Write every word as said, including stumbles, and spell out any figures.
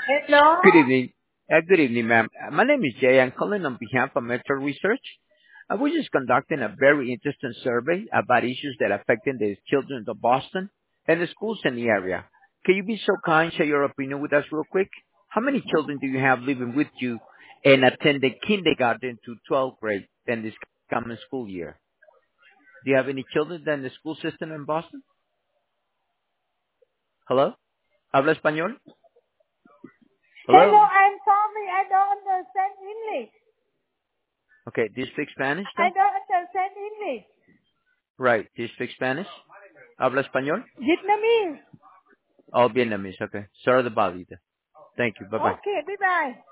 Hello? Good evening. Uh, Good evening, ma'am. Uh, My name is Jay. I'm calling on behalf of Metro Research. Uh, We're just conducting a very interesting survey about issues that affecting the children of Boston and the schools in the area. Can you be so kind, share your opinion with us real quick? How many children do you have living with you and attending kindergarten to twelfth grade in this coming school year? Do you have any children in the school system in Boston? Hello? ¿Habla español? Hello, Hello? I'm sorry, I don't understand English. Okay, do you speak Spanish I though? don't understand English. Right. Do you speak Spanish? ¿Habla español? Vietnamese. Oh, Vietnamese. Okay. Sorry to bother you. Thank you. Bye bye. Okay, bye bye.